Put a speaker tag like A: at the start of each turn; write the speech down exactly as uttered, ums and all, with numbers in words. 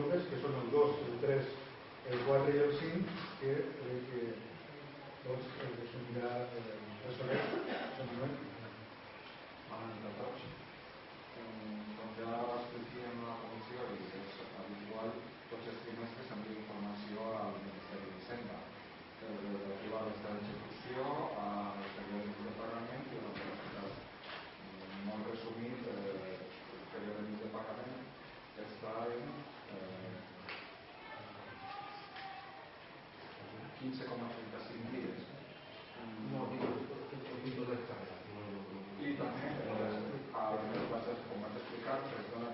A: comptes, que són el dos, el tres, el quatre i el cinc, que crec que tots els assumirà el Soler.
B: Com ja expliqué en la comissió, i és habitual, tots els trimestres s'envia informació al Ministeri d'Hisenda relativa a l'estat d'execució, als períodes de pagament i a l'operació. Molt resumit, el període de pagament està en quinze coma trenta-cinc dies.
C: No, el títol de descarga.
B: I també, com vaig explicar, es dona